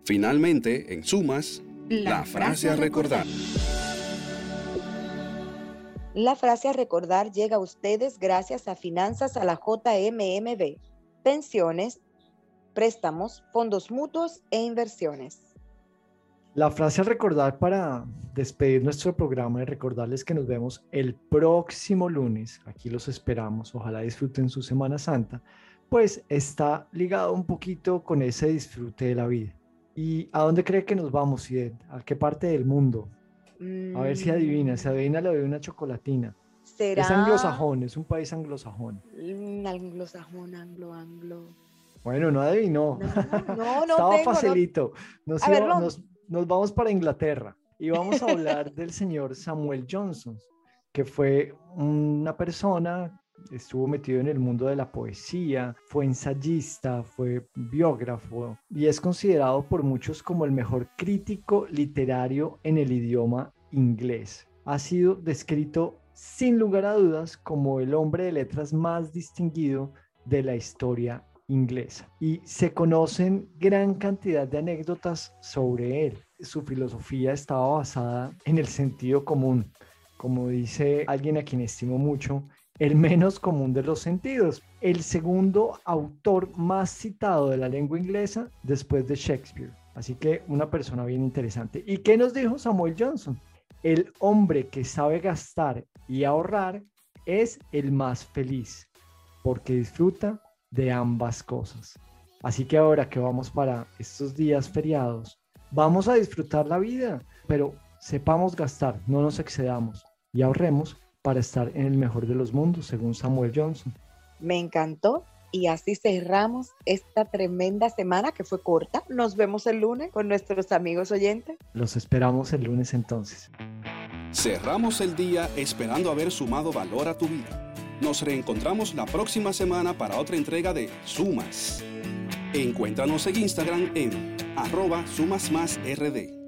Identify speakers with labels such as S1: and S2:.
S1: Finalmente, en Sumas, la frase a recordar.
S2: La frase a recordar llega a ustedes gracias a Finanzas a la JMMB, pensiones, préstamos, fondos mutuos e inversiones.
S3: La frase a recordar para despedir nuestro programa y recordarles que nos vemos el próximo lunes. Aquí los esperamos. Ojalá disfruten su Semana Santa, pues está ligado un poquito con ese disfrute de la vida. ¿Y a dónde cree que nos vamos, Iden? ¿A qué parte del mundo? A ver si adivina. Si adivina, le doy una chocolatina.
S2: ¿Será?
S3: Es anglosajón, es un país anglosajón.
S2: Anglosajón, anglo.
S3: Bueno, no adivinó.
S2: No
S3: Estaba
S2: tengo,
S3: facilito.
S2: no.
S3: Nos vamos para Inglaterra y vamos a hablar del señor Samuel Johnson, que fue una persona, estuvo metido en el mundo de la poesía, fue ensayista, fue biógrafo y es considerado por muchos como el mejor crítico literario en el idioma inglés. Ha sido descrito sin lugar a dudas como el hombre de letras más distinguido de la historia inglesa y se conocen gran cantidad de anécdotas sobre él. Su filosofía estaba basada en el sentido común, como dice alguien a quien estimo mucho, el menos común de los sentidos. El segundo autor más citado de la lengua inglesa después de Shakespeare. Así que una persona bien interesante. ¿Y qué nos dijo Samuel Johnson? El hombre que sabe gastar y ahorrar es el más feliz, porque disfruta de ambas cosas. Así que ahora que vamos para estos días feriados, vamos a disfrutar la vida, pero sepamos gastar, no nos excedamos y ahorremos para estar en el mejor de los mundos, según Samuel Johnson.
S2: Me encantó y así cerramos esta tremenda semana que fue corta. Nos vemos el lunes con nuestros amigos oyentes.
S3: Los esperamos el lunes entonces.
S1: Cerramos el día esperando haber sumado valor a tu vida. Nos reencontramos la próxima semana para otra entrega de Sumas. Encuéntranos en Instagram en @sumasmasrd.